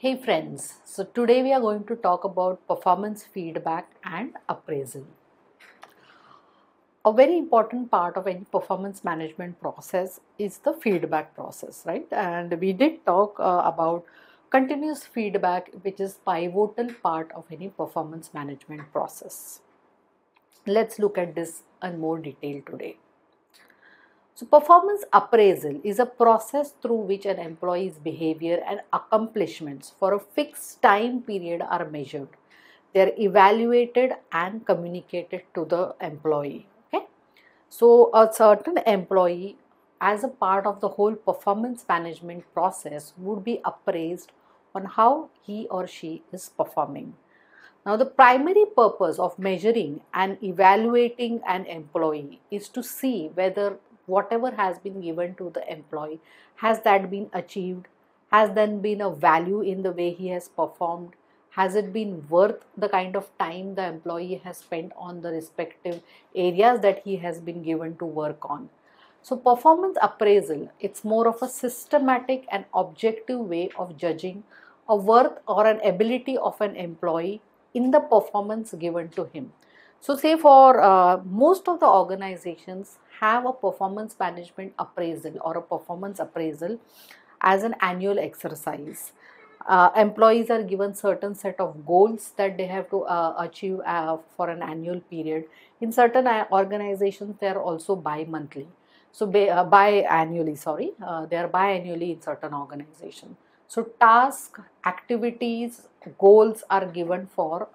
Hey friends, so today we are going to talk about performance feedback and appraisal. A very important part of any performance management process is the feedback process, right? And we did talk about continuous feedback, which is pivotal part of any performance management process. Let's look at this in more detail today. So, performance appraisal is a process through which an employee's behavior and accomplishments for a fixed time period are measured. They are evaluated and communicated to the employee. Okay, so a certain employee, as a part of the whole performance management process, would be appraised on how he or she is performing. Now, the primary purpose of measuring and evaluating an employee is to see whether whatever has been given to the employee has that been achieved, has then been a value in the way he has performed, has it been worth the kind of time the employee has spent on the respective areas that he has been given to work on. So, performance appraisal, it's more of a systematic and objective way of judging a worth or an ability of an employee in the performance given to him. So, say for most of the organizations have a performance management appraisal or a performance appraisal as an annual exercise. Employees are given certain set of goals that they have to achieve for an annual period. In certain organizations, they are also bi-monthly. So biannually, sorry, they are biannually in certain organizations. So task, activities, goals are given for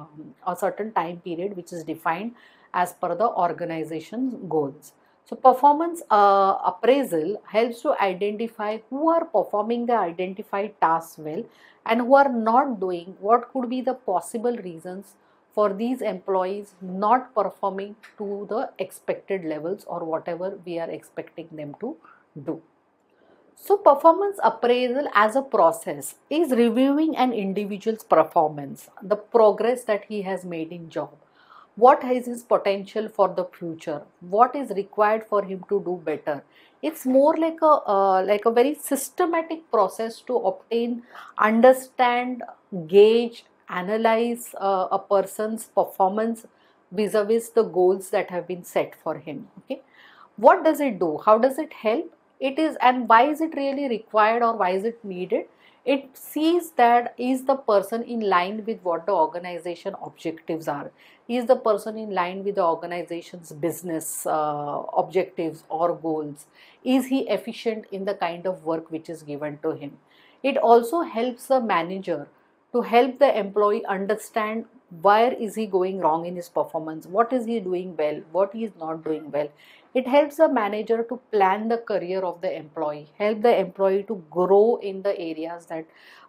a certain time period which is defined as per the organization's goals. So performance appraisal helps to identify who are performing the identified tasks well and who are not doing, what could be the possible reasons for these employees not performing to the expected levels or whatever we are expecting them to do. So, performance appraisal as a process is reviewing an individual's performance, the progress that he has made in job, what is his potential for the future, what is required for him to do better. It's more like a very systematic process to obtain, understand, gauge, analyze a person's performance vis-a-vis the goals that have been set for him. Okay, what does it do? How does it help? It is, and why is it really required or why is it needed? It sees that is the person in line with what the organization objectives are, is the person in line with the organization's business objectives or goals, is he efficient in the kind of work which is given to him. It also helps the manager to help the employee understand where is he going wrong in his performance, what is he doing well, what he is not doing well. It helps the manager to plan the career of the employee, help the employee to grow in the areas that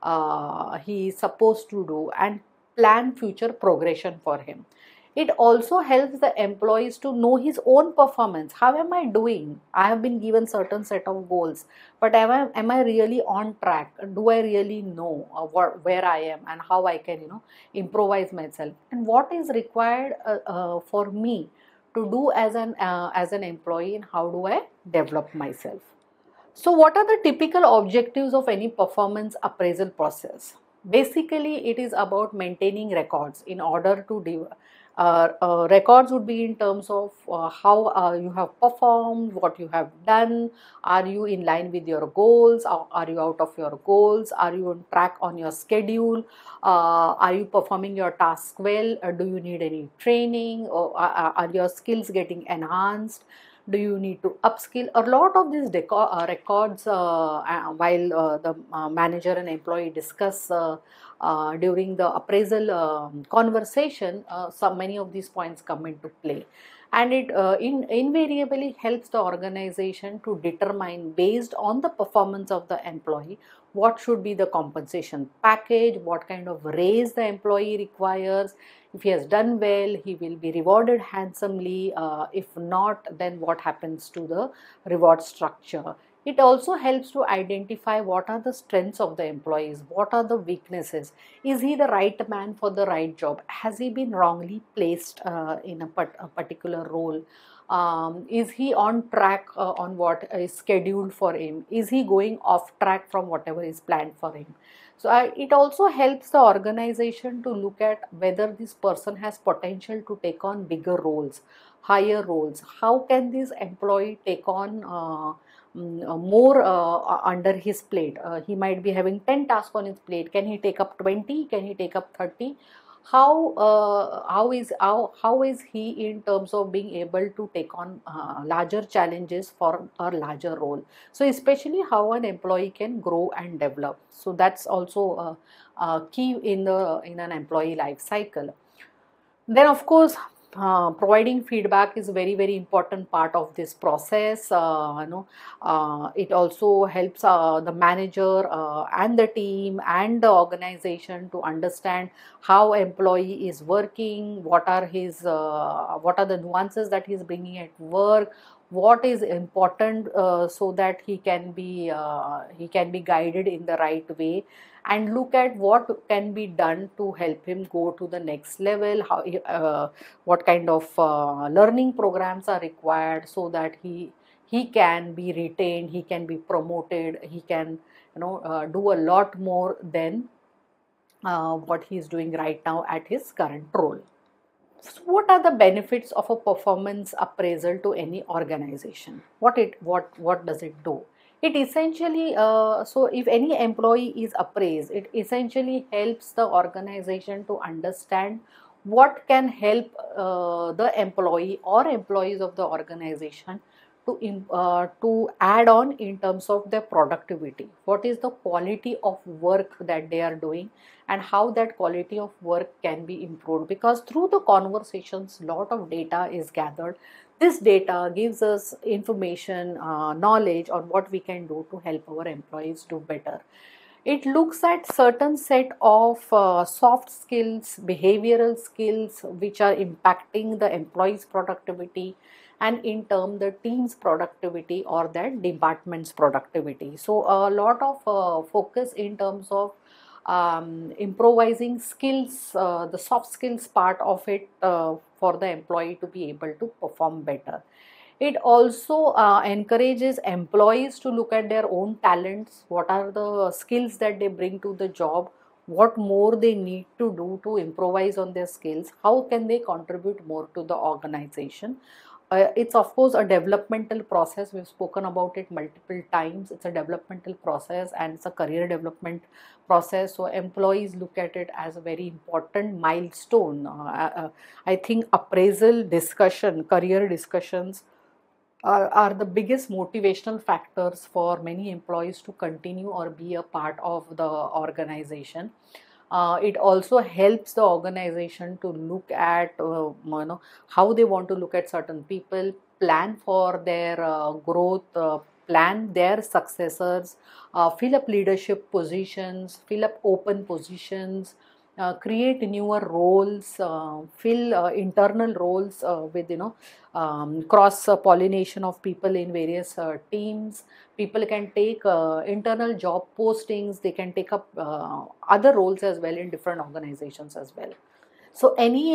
he is supposed to do and plan future progression for him. It also helps the employees to know his own performance. How am I doing? I have been given certain set of goals, but am I really on track? Do I really know where I am and how I can improvise myself, and what is required for me to do as an employee, and how do I develop myself. So what are the typical objectives of any performance appraisal process? Basically, it is about maintaining records in order to records would be in terms of how you have performed, what you have done, are you in line with your goals, or are you out of your goals, are you on track on your schedule, are you performing your task well, do you need any training, or are your skills getting enhanced, do you need to upskill. A lot of these records while the manager and employee discuss during the appraisal conversation, many of these points come into play, and it invariably helps the organization to determine, based on the performance of the employee, what should be the compensation package, what kind of raise the employee requires. If he has done well, he will be rewarded handsomely. If not, then what happens to the reward structure. It also helps to identify what are the strengths of the employees, what are the weaknesses. Is he the right man for the right job? Has he been wrongly placed in a particular role? Is he on track on what is scheduled for him? Is he going off track from whatever is planned for him? It also helps the organization to look at whether this person has potential to take on bigger roles, higher roles. How can this employee take on more under his plate? He might be having 10 tasks on his plate. Can he take up 20? Can he take up 30? How is he in terms of being able to take on larger challenges for a larger role? So especially how an employee can grow and develop. So that's also a key in an employee life cycle. Then of course, providing feedback is a very important part of this process. It also helps the manager and the team and the organization to understand how employee is working, what are the nuances that he is bringing at work, what is important, so that he can be guided in the right way, and look at what can be done to help him go to the next level, what kind of learning programs are required, so that he can be retained, he can be promoted, he can do a lot more than what he is doing right now at his current role. So what are the benefits of a performance appraisal to any organization? What does it do? It essentially, so if any employee is appraised, it essentially helps the organization to understand what can help the employee or employees of the organization to add on in terms of their productivity. What is the quality of work that they are doing, and how that quality of work can be improved? Because through the conversations, lot of data is gathered. This data gives us information, knowledge on what we can do to help our employees do better. It looks at certain set of soft skills, behavioral skills, which are impacting the employee's productivity, and in turn the team's productivity or that department's productivity. So a lot of focus in terms of improvising skills, the soft skills part of it, for the employee to be able to perform better. It also encourages employees to look at their own talents, what are the skills that they bring to the job, what more they need to do to improvise on their skills, how can they contribute more to the organization. It's of course a developmental process. We've spoken about it multiple times. It's a developmental process and it's a career development process. So employees look at it as a very important milestone. I think appraisal discussion, career discussions are the biggest motivational factors for many employees to continue or be a part of the organization. It also helps the organization to look at how they want to look at certain people, plan for their growth, plan their successors, fill up leadership positions, fill up open positions, create newer roles, fill internal roles with cross pollination of people in various teams. People can take internal job postings, they can take up other roles as well in different organizations as well. So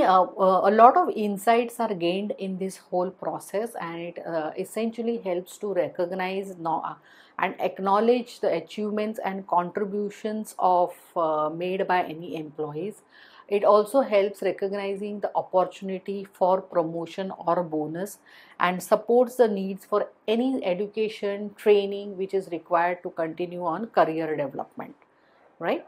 a lot of insights are gained in this whole process, and it essentially helps to recognize and acknowledge the achievements and contributions of made by any employees. It also helps recognizing the opportunity for promotion or bonus, and supports the needs for any education training which is required to continue on career development, right?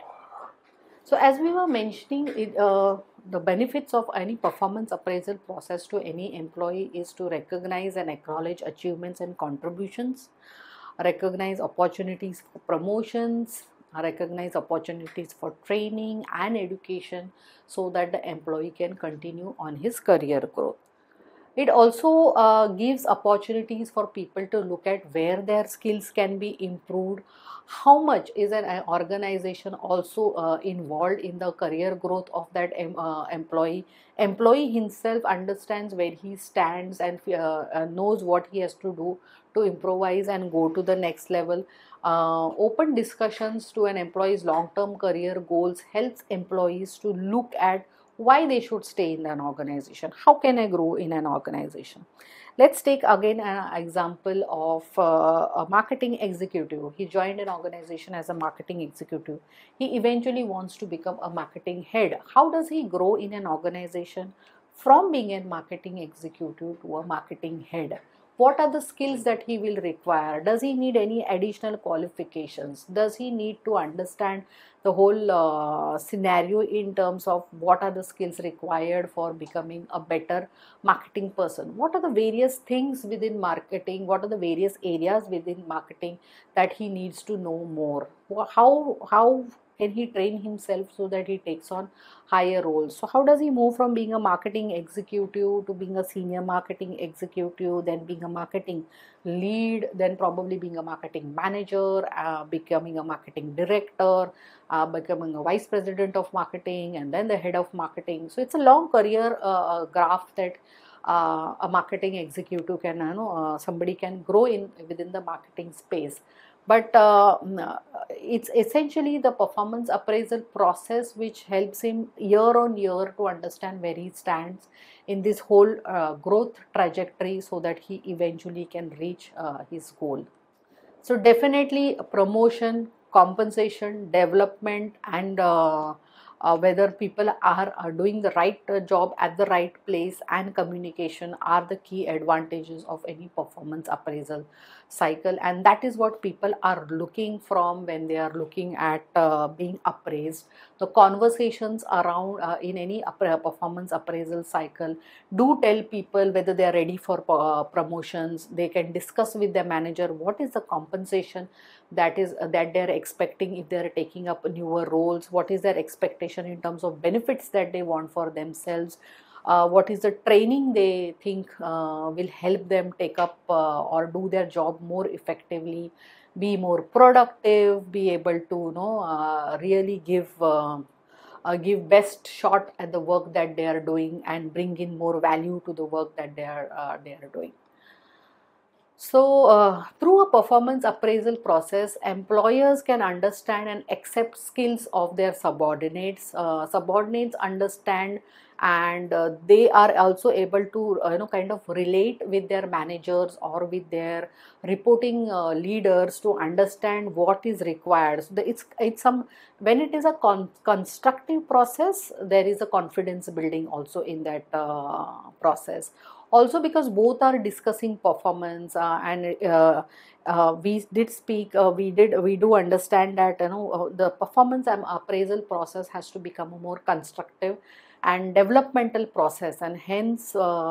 So as we were mentioning, the benefits of any performance appraisal process to any employee is to recognize and acknowledge achievements and contributions, recognize opportunities for promotions, recognize opportunities for training and education, so that the employee can continue on his career growth. It also gives opportunities for people to look at where their skills can be improved, how much is an organization also involved in the career growth of that employee. Employee himself understands where he stands and knows what he has to do to improvise and go to the next level. Open discussions to an employee's long-term career goals helps employees to look at why they should stay in an organization, how can I grow in an organization. Let's take again an example of a marketing executive. He joined an organization as a marketing executive. He eventually wants to become a marketing head. How does he grow in an organization from being a marketing executive to a marketing head? What are the skills that he will require? Does he need any additional qualifications? Does he need to understand the whole scenario in terms of what are the skills required for becoming a better marketing person? What are the various things within marketing? What are the various areas within marketing that he needs to know more? How can he train himself so that he takes on higher roles? So how does he move from being a marketing executive to being a senior marketing executive, then being a marketing lead, then probably being a marketing manager, becoming a marketing director, becoming a vice president of marketing, and then the head of marketing? So it's a long career graph that a marketing executive can, somebody can grow in within the marketing space. But it's essentially the performance appraisal process which helps him year on year to understand where he stands in this whole growth trajectory, so that he eventually can reach his goal. So definitely promotion, compensation, development, and whether people are doing the right job at the right place, and communication are the key advantages of any performance appraisal cycle. And that is what people are looking from when they are looking at being appraised. The conversations around in any performance appraisal cycle do tell people whether they are ready for promotions. They can discuss with their manager what is the compensation that they're expecting if they're taking up newer roles, what is their expectation in terms of benefits that they want for themselves, what is the training they think will help them take up or do their job more effectively, be more productive, be able to really give best shot at the work that they are doing, and bring in more value to the work that they are doing. So, through a performance appraisal process, employers can understand and accept skills of their subordinates. Subordinates understand, and they are also able to, kind of relate with their managers or with their reporting leaders to understand what is required. So, it's some, when it is a constructive process, there is a confidence building also in that process. Also, because both are discussing performance, and we did speak we do understand that the performance and appraisal process has to become a more constructive and developmental process. And hence,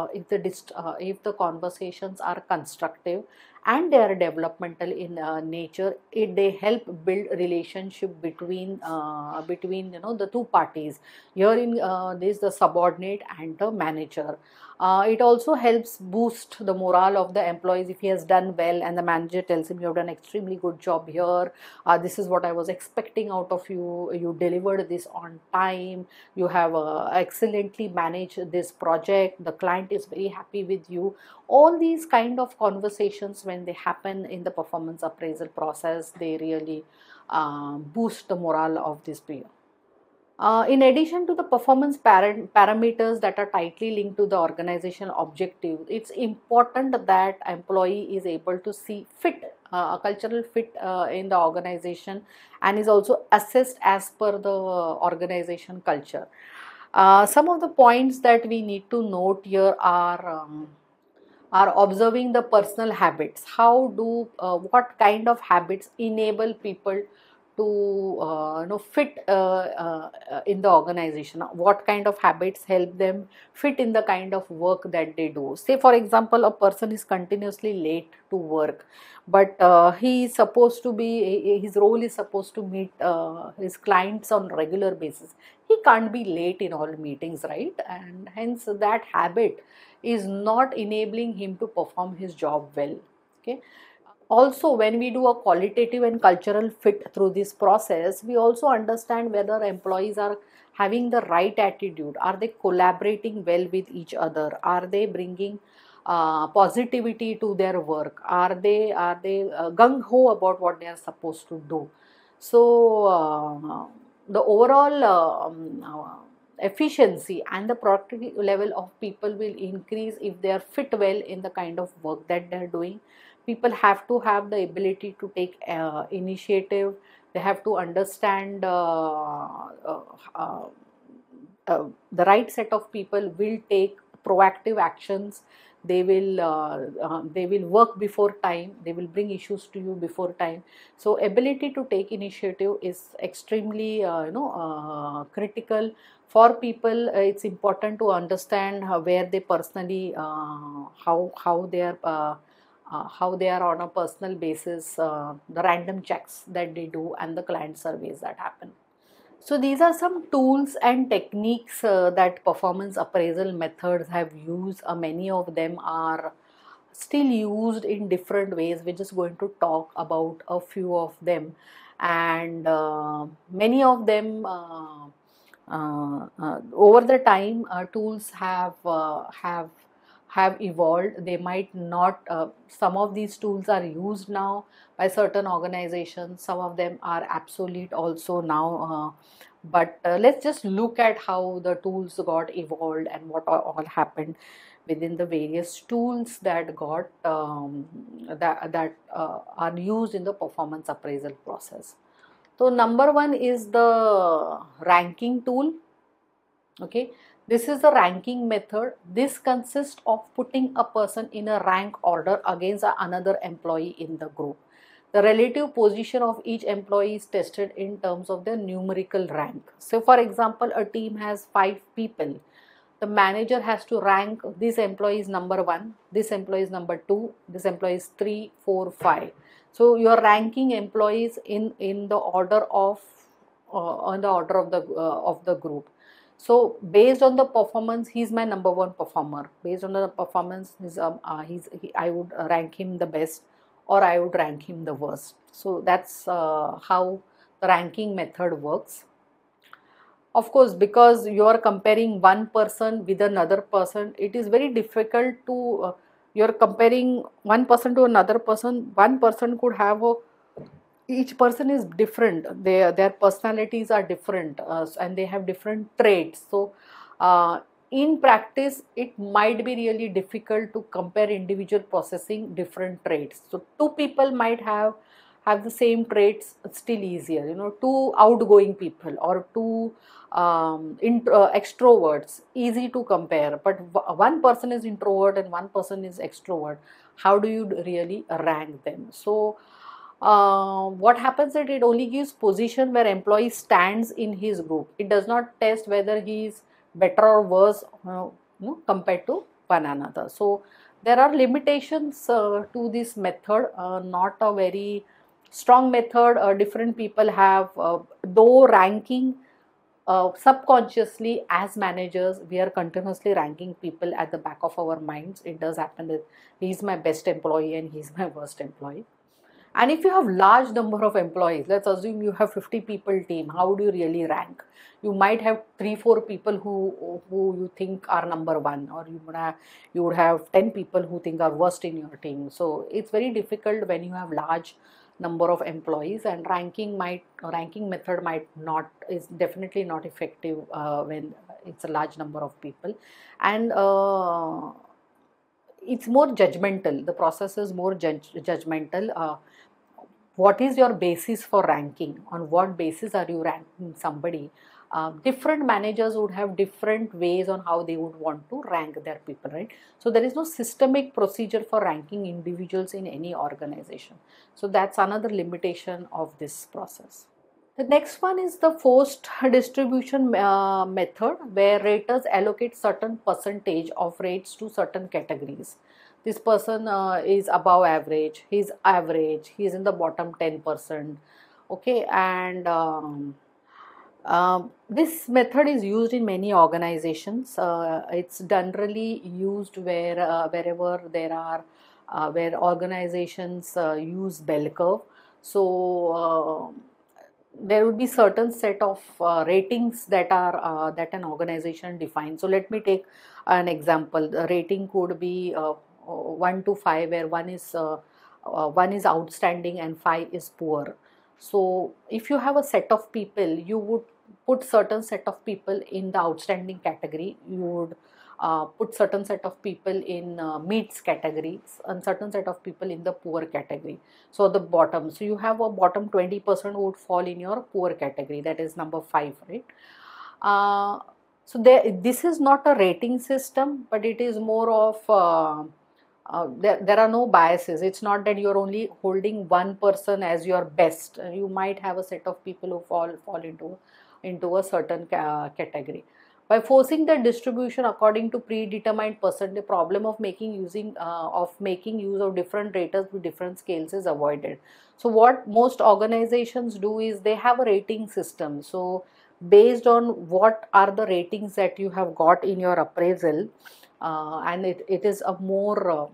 if the conversations are constructive and they are developmental in nature, they help build relationship between the two parties. Here in this, the subordinate and the manager. It also helps boost the morale of the employees if he has done well and the manager tells him, you have done extremely good job here, this is what I was expecting out of you, you delivered this on time, you have excellently managed this project, the client is very happy with you. All these kind of conversations, when they happen in the performance appraisal process, they really boost the morale of this peer. In addition to the performance parameters that are tightly linked to the organizational objective, it's important that employee is able to see fit, a cultural fit in the organization, and is also assessed as per the organization culture. Some of the points that we need to note here are observing the personal habits. How do what kind of habits enable people to fit in the organization? What kind of habits help them fit in the kind of work that they do? Say for example, a person is continuously late to work, but he is supposed to be, his role is supposed to meet his clients on regular basis. He can't be late in all meetings, right? And hence that habit is not enabling him to perform his job well. Okay. Also, when we do a qualitative and cultural fit through this process, we also understand whether employees are having the right attitude. Are they collaborating well with each other? Are they bringing positivity to their work? Are they gung ho about what they are supposed to do? So the overall efficiency and the productivity level of people will increase if they are fit well in the kind of work that they are doing. People have to have the ability to take initiative. They have to understand the right set of people will take proactive actions. They will work before time. They will bring issues to you before time. So ability to take initiative is extremely critical for people. It's important to understand where they personally how they are on a personal basis, the random checks that they do and the client surveys that happen. So these are some tools and techniques that performance appraisal methods have used. Many of them are still used in different ways. We're just going to talk about a few of them, and many of them over the time tools have evolved. They might not. Some of these tools are used now by certain organizations. Some of them are obsolete also now. But let's just look at how the tools got evolved and what all happened within the various tools that got are used in the performance appraisal process. So number one is the ranking tool. Okay, this is the ranking method. This consists of putting a person in a rank order against another employee in the group. The relative position of each employee is tested in terms of their numerical rank. So for example, a team has 5 people. The manager has to rank this employee is number 1, this employee is number 2, this employee is 3, 4, 5. So you are ranking employees in the order of the group. So based on the performance, he's my number 1 performer. Based on the performance, I would rank him the best, or I would rank him the worst. So that's how the ranking method works. Of course, because you are comparing one person with another person, it is very difficult to you're comparing one person to another person. One person could have each person is different. Their personalities are different, and they have different traits. So in practice, it might be really difficult to compare individual possessing different traits. So two people might have the same traits, still easier. Two outgoing people or two extroverts, easy to compare. But one person is introvert and one person is extrovert. How do you really rank them? So what happens is it only gives position where employee stands in his group. It does not test whether he is better or worse compared to one another. So there are limitations to this method, not a very strong method. Different people have, though ranking subconsciously as managers, we are continuously ranking people at the back of our minds. It does happen that he's my best employee and he's my worst employee. And if you have large number of employees, let's assume you have 50 people team, how do you really rank? You might have 3-4 people who you think are number 1, or you would have 10 people who think are worst in your team. So it's very difficult when you have large number of employees, and ranking method is definitely not effective when it's a large number of people. And it's more judgmental. The process is more judgmental. What is your basis for ranking? On what basis are you ranking somebody? Different managers would have different ways on how they would want to rank their people, right? So there is no systemic procedure for ranking individuals in any organization. So that's another limitation of this process. The next one is the forced distribution method, where raters allocate certain percentage of rates to certain categories. This person is above average, he's average, he's in the bottom 10%. Okay, and this method is used in many organizations. It's generally used wherever there are where organizations use bell curve. So there would be certain set of ratings that an organization defines. So let me take an example. The rating could be 1 to 5, where 1 is outstanding and 5 is poor. So if you have a set of people, you would put certain set of people in the outstanding category. You would put certain set of people in meets categories and certain set of people in the poor category. So the bottom, so you have a bottom 20% would fall in your poor category, that is number 5, right? uh, so this is not a rating system, but it is more of there are no biases. It's not that you're only holding one person as your best. You might have a set of people who fall into a certain category. By forcing the distribution according to predetermined percent, the problem of making use of different raters with different scales is avoided. So what most organizations do is they have a rating system. So based on what are the ratings that you have got in your appraisal, and it is a more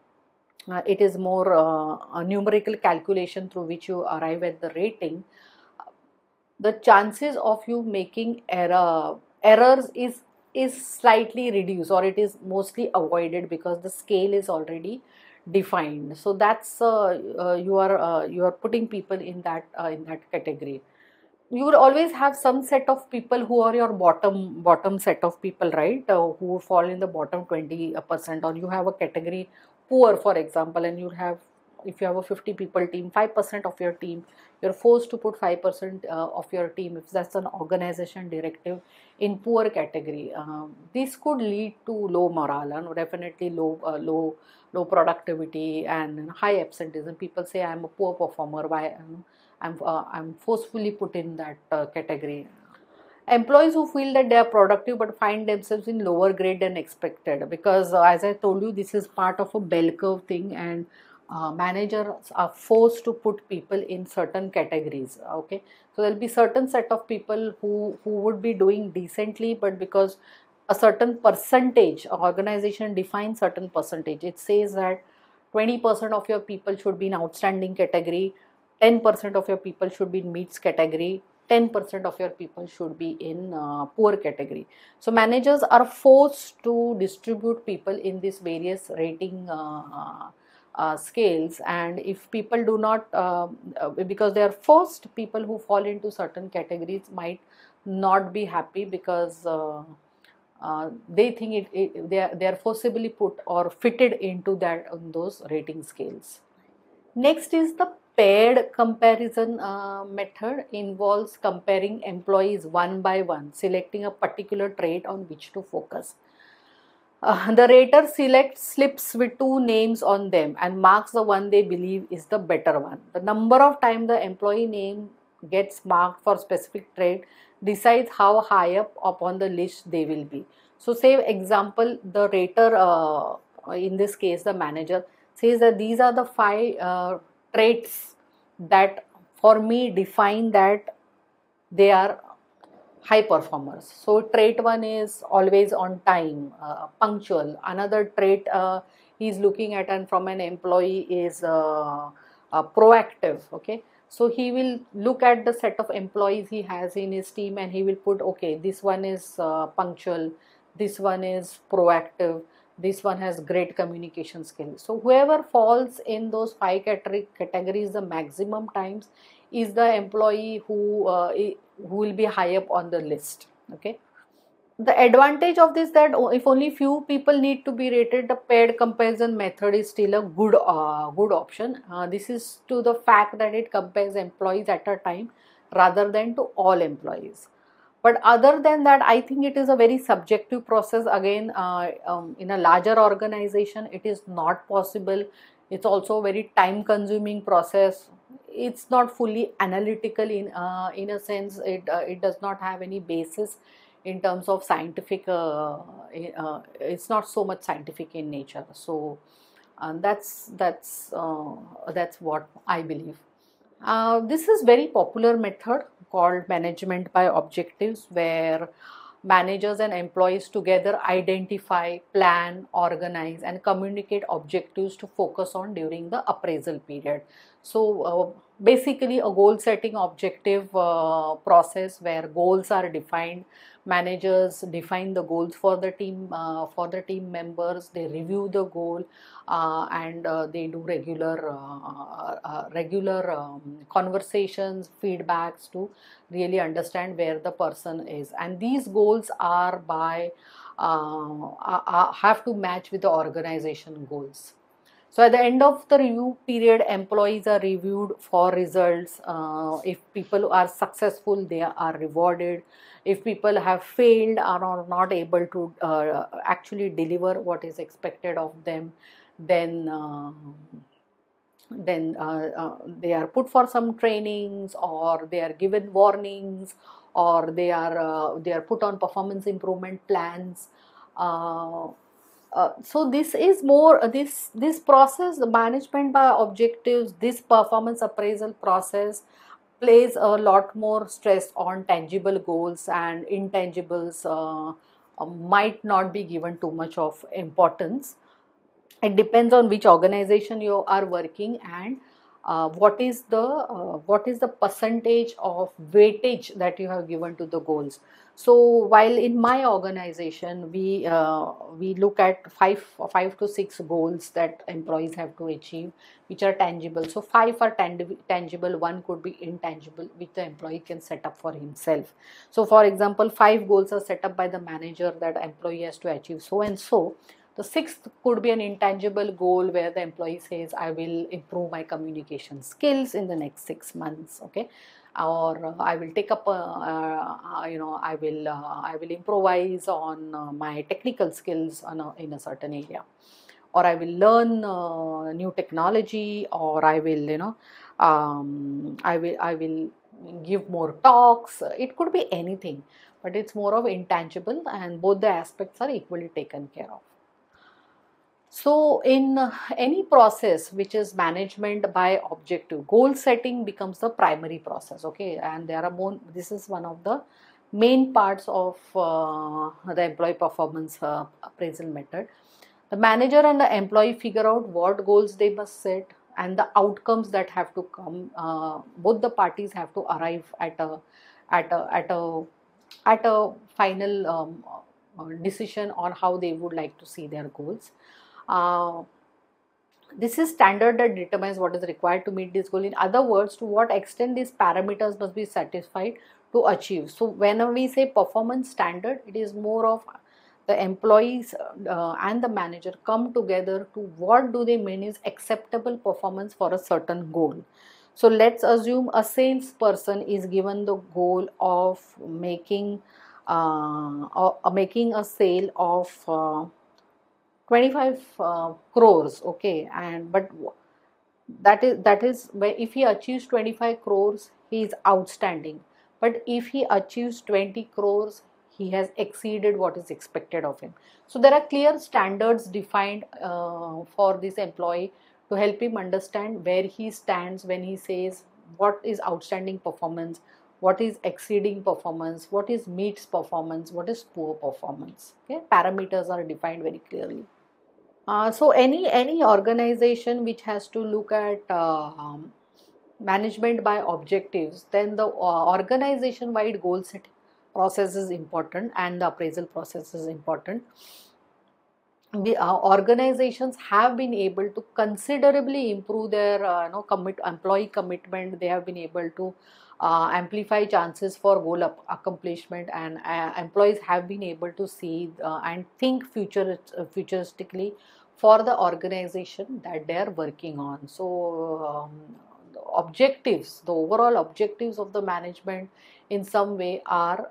a numerical calculation through which you arrive at the rating. The chances of you making errors is slightly reduced, or it is mostly avoided, because the scale is already defined. So that's you are putting people in that category. You would always have some set of people who are your bottom set of people, right? Who fall in the bottom 20%, or you have a category poor, for example, and you have, if you have a 50 people team, 5% of your team, you're forced to put 5% of your team, if that's an organization directive, in poor category. This could lead to low morale and definitely low productivity and high absenteeism. People say, I'm a poor performer, why I'm forcefully put in that category. Employees who feel that they are productive but find themselves in lower grade than expected, because as I told you, this is part of a bell curve thing, and managers are forced to put people in certain categories. Okay, so there'll be certain set of people who would be doing decently, but because a certain percentage, organization defines certain percentage, it says that 20% of your people should be in outstanding category, 10% of your people should be in meets category, 10% of your people should be in poor category. So managers are forced to distribute people in these various rating scales, and if people do not, because they are forced, people who fall into certain categories might not be happy, because they think they are forcibly put or fitted into those rating scales. Next is the paired comparison method. Involves comparing employees one by one, selecting a particular trait on which to focus. The rater selects slips with two names on them and marks the one they believe is the better one. The number of times the employee name gets marked for specific trait decides how high up upon the list they will be. So say example, the rater, in this case the manager, says that these are the 5 traits that for me define that they are high performers. So trait 1 is always on time, punctual. Another trait he is looking at and from an employee is proactive. Okay, so he will look at the set of employees he has in his team, and he will put, okay, this one is punctual, this one is proactive, this one has great communication skills. So whoever falls in those 5 categories the maximum times is the employee who will be high up on the list. Okay, the advantage of this, that if only few people need to be rated, the paired comparison method is still a good option. This is to the fact that it compares employees at a time rather than to all employees. But other than that, I think it is a very subjective process. Again, in a larger organization, it is not possible. It's also a very time consuming process. It's not fully analytical in a sense. It does not have any basis in terms of scientific. It's not so much scientific in nature. So that's what I believe. This is very popular method called management by objectives, where managers and employees together identify, plan, organize and communicate objectives to focus on during the appraisal period. So basically a goal setting objective process where goals are defined, managers define the goals for the team members. They review the goal, and they do regular conversations, feedbacks to really understand where the person is. And these goals are have to match with the organization goals. So at the end of the review period, employees are reviewed for results. If people are successful, they are rewarded. If people have failed or are not able to actually deliver what is expected of them, then they are put for some trainings, or they are given warnings, or they are put on performance improvement plans. So this is more this process, the management by objectives, this performance appraisal process plays a lot more stress on tangible goals, and intangibles might not be given too much of importance. It depends on which organization you are working, and what is the percentage of weightage that you have given to the goals. So while in my organization we look at five to six goals that employees have to achieve, which are tangible. So five are tangible, one could be intangible, which the employee can set up for himself. So for example, five goals are set up by the manager that employee has to achieve so and so. The sixth could be an intangible goal where the employee says, I will improve my communication skills in the next 6 months, okay, or I will take up, I will improvise on my technical skills in a certain area, or I will learn new technology, or I will, I will give more talks. It could be anything, but it's more of intangible, and both the aspects are equally taken care of. So in any process which is management by objective, goal setting becomes the primary process, okay, and there are more, this is one of the main parts of the employee performance appraisal method. The manager and the employee figure out what goals they must set and the outcomes that have to come. Both the parties have to arrive at a final decision on how they would like to see their goals. This is standard that determines what is required to meet this goal. In other words, to what extent these parameters must be satisfied to achieve. So whenever we say performance standard, it is more of the employees and the manager come together to what do they mean is acceptable performance for a certain goal. So let's assume a salesperson is given the goal of making a sale of 25 crores, okay, and but that is where if he achieves 25 crores he is outstanding, but if he achieves 20 crores he has exceeded what is expected of him. So there are clear standards defined for this employee to help him understand where he stands when he says what is outstanding performance, what is exceeding performance, what is meets performance, what is poor performance. Okay, parameters are defined very clearly. So any organization which has to look at management by objectives, then the organization wide goal setting process is important, and the appraisal process is important. The organizations have been able to considerably improve their employee commitment. They have been able to amplify chances for goal accomplishment, and employees have been able to see and think futuristically for the organization that they are working on. So the objectives, the overall objectives of the management in some way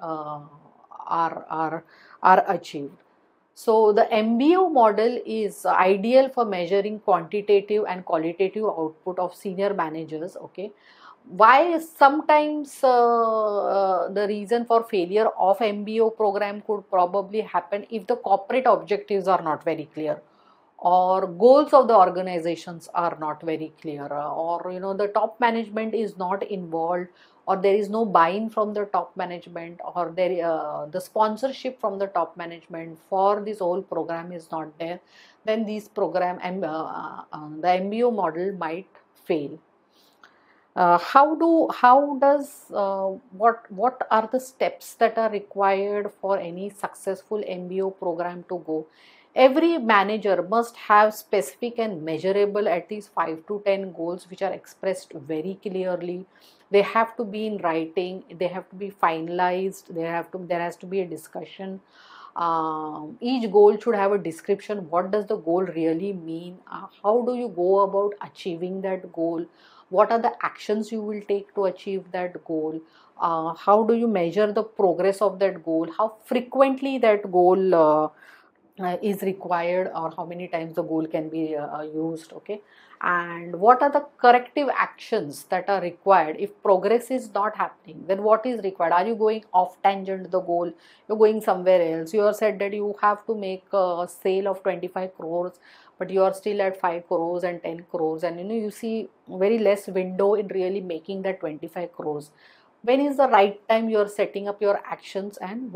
are achieved. So the MBO model is ideal for measuring quantitative and qualitative output of senior managers, okay. Why sometimes the reason for failure of MBO program could probably happen if the corporate objectives are not very clear, or goals of the organizations are not very clear, or the top management is not involved, or there is no buy-in from the top management, or the sponsorship from the top management for this whole program is not there, then this program and the MBO model might fail. What are the steps that are required for any successful MBO program to go? Every manager must have specific and measurable at least 5 to 10 goals which are expressed very clearly. They have to be in writing, they have to be finalized, there has to be a discussion. Each goal should have a description. What does the goal really mean? How do you go about achieving that goal? What are the actions you will take to achieve that goal? How do you measure the progress of that goal? How frequently that goal is required, or how many times the goal can be used, okay? And what are the corrective actions that are required if progress is not happening? Then what is required? Are you going off tangent the goal, you're going somewhere else? You have said that you have to make a sale of 25 crores, but you are still at 5 crores and 10 crores, and you see very less window in really making that 25 crores. When is the right time you are setting up your actions and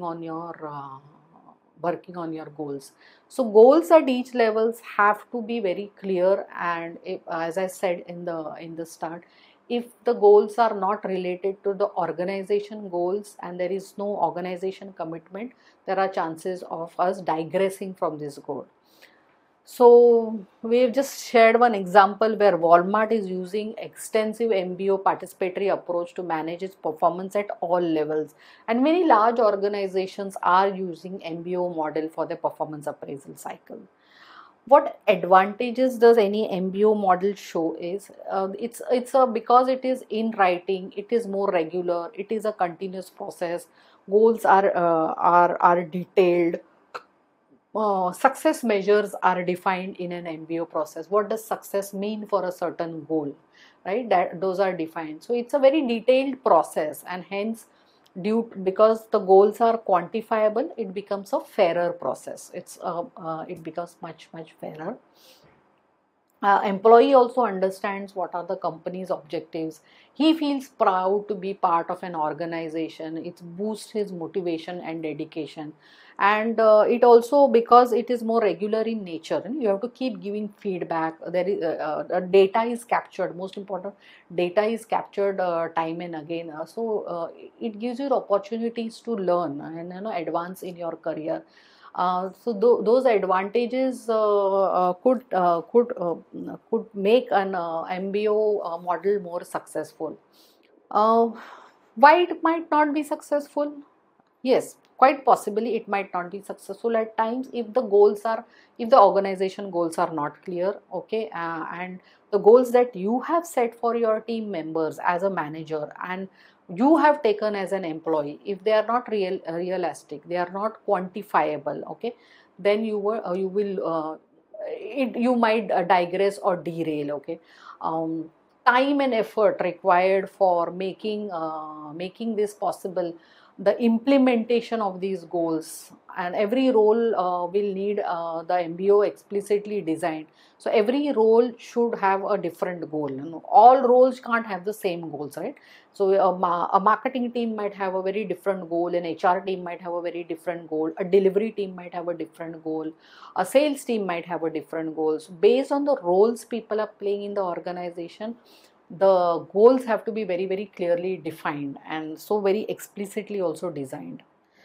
working on your goals? So goals at each levels have to be very clear, and as I said in the start, if the goals are not related to the organization goals and there is no organization commitment, there are chances of us digressing from this goal. So we've just shared one example where Walmart is using extensive MBO participatory approach to manage its performance at all levels. And many large organizations are using MBO model for their performance appraisal cycle. What advantages does any MBO model show is because it is in writing, it is more regular, it is a continuous process, goals are detailed, success measures are defined in an MBO process. What does success mean for a certain goal, right? That those are defined. So it's a very detailed process, and hence, because the goals are quantifiable, it becomes a fairer process. It becomes much fairer. Employee also understands what are the company's objectives. He feels proud to be part of an organization. It boosts his motivation and dedication. And it also, because it is more regular in nature, and you have to keep giving feedback. There is data is captured. Most important, data is captured time and again. It gives you opportunities to learn and advance in your career. Those advantages could make an MBO model more successful. Uh, why it might not be successful? Yes, quite possibly it might not be successful at times if the organization goals are not clear, okay, and the goals that you have set for your team members as a manager and you have taken as an employee, if they are not realistic, they are not quantifiable, okay, then you might digress or derail, okay. um, Time and effort required for making this possible, the implementation of these goals, and every role will need the MBO explicitly designed. So every role should have a different goal. All roles can't have the same goals, right? So a marketing team might have a very different goal, an HR team might have a very different goal, a delivery team might have a different goal, a sales team might have a different goals. Based on the roles people are playing in the organization, the goals have to be very clearly defined and so very explicitly also designed.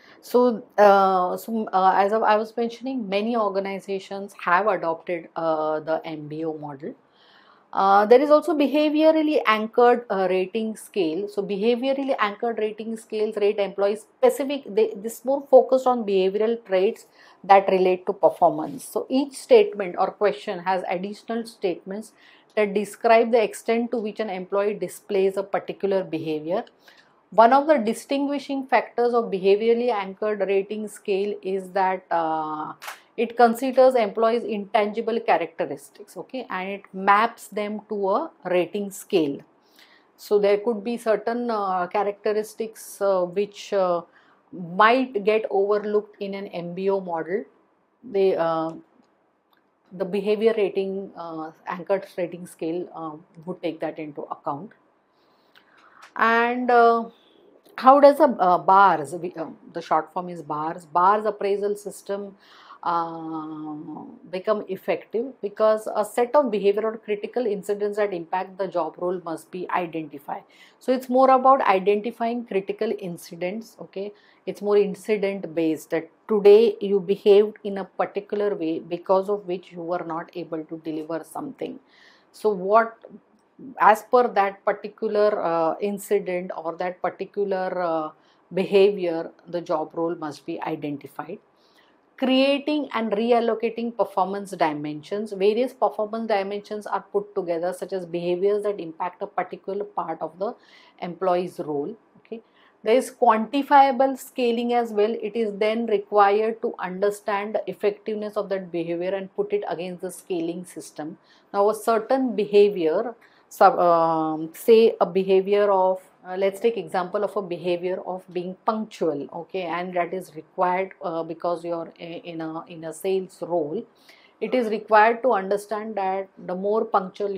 As I was mentioning, many organizations have adopted the MBO model. There is also behaviorally anchored rating scale. So behaviorally anchored rating scales rate employees specific. This more focused on behavioral traits that relate to performance. So each statement or question has additional statements that describe the extent to which an employee displays a particular behavior. One of the distinguishing factors of behaviorally anchored rating scale is that it considers employees' intangible characteristics, okay, and it maps them to a rating scale. So there could be certain characteristics which might get overlooked in an MBO model. They The behavior rating anchored rating scale would take that into account. And how does a the short form is bars appraisal system, become effective, because a set of behavior or critical incidents that impact the job role must be identified. So it's more about identifying critical incidents. Okay, it's more incident based, that today you behaved in a particular way because of which you were not able to deliver something. So what, as per that particular incident or that particular behavior, the job role must be identified. Creating and reallocating performance dimensions. Various performance dimensions are put together, such as behaviors that impact a particular part of the employee's role. Okay, there is quantifiable scaling as well. It is then required to understand the effectiveness of that behavior and put it against the scaling system. Now a certain behavior, say a behavior of, let's take example of a behavior of being punctual. Okay, and that is required because you're in a sales role. It is required to understand that the more punctual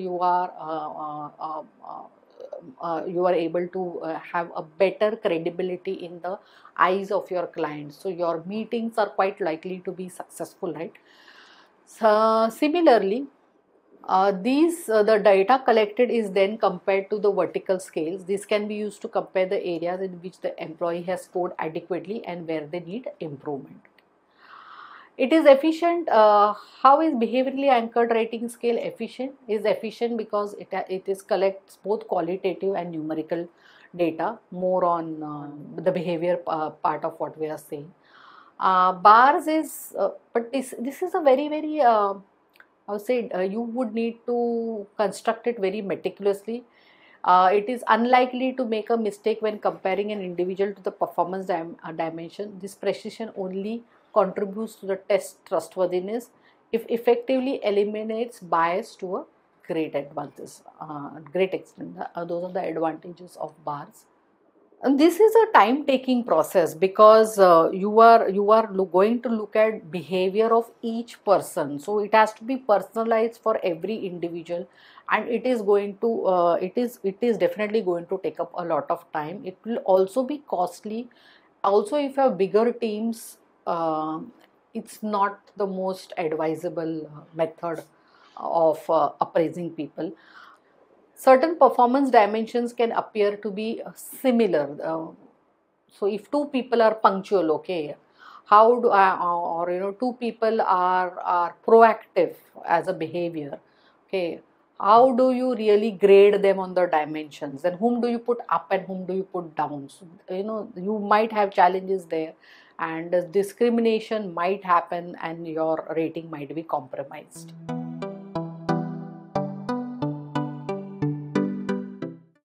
you are able to have a better credibility in the eyes of your clients, so your meetings are quite likely to be successful, right? So similarly, the data collected is then compared to the vertical scales. This can be used to compare the areas in which the employee has scored adequately and where they need improvement. It is efficient. How is behaviorally anchored rating scale efficient? Is efficient because it is collects both qualitative and numerical data, more on the behavior part of what we are saying. Bars is, but this is a very I would say you would need to construct it very meticulously. It is unlikely to make a mistake when comparing an individual to the performance dimension. This precision only contributes to the test trustworthiness if effectively eliminates bias to a great advantage, great extent. Those are the advantages of bars. And this is a time taking process, because you are going to look at behavior of each person, so it has to be personalized for every individual, and it is going to it is definitely going to take up a lot of time. It will also be costly. Also, if you have bigger teams, it's not the most advisable method of appraising people. Certain performance dimensions can appear to be similar. So if two people are punctual, okay, how do I, or two people are proactive as a behavior, okay, how do you really grade them on the dimensions, and whom do you put up and whom do you put down? So, you might have challenges there, and discrimination might happen and your rating might be compromised.